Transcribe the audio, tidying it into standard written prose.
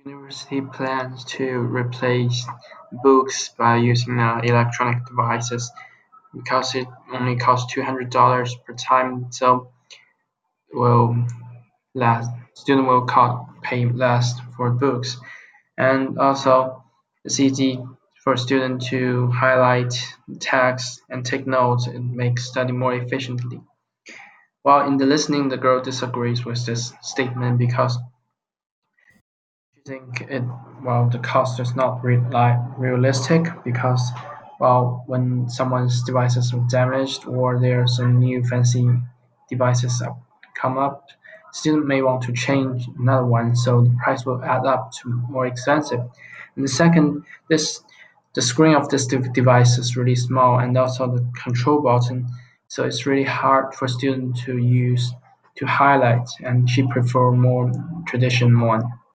University plans to replace books by using electronic devices because it only costs $200 per time, so will less student will pay less for books, and also it's easy for student to highlight text and take notes and make study more efficiently. While in the listening, the girl disagrees with this statement because she think it well the cost is not realistic because well when someone's devices are damaged or there are some new fancy devices come up, student may want to change another one, so the price will add up to more expensive. And the second, this the screen of this device is really small and also the control button, so it's really hard for student to use to highlight, and she prefer more traditional one.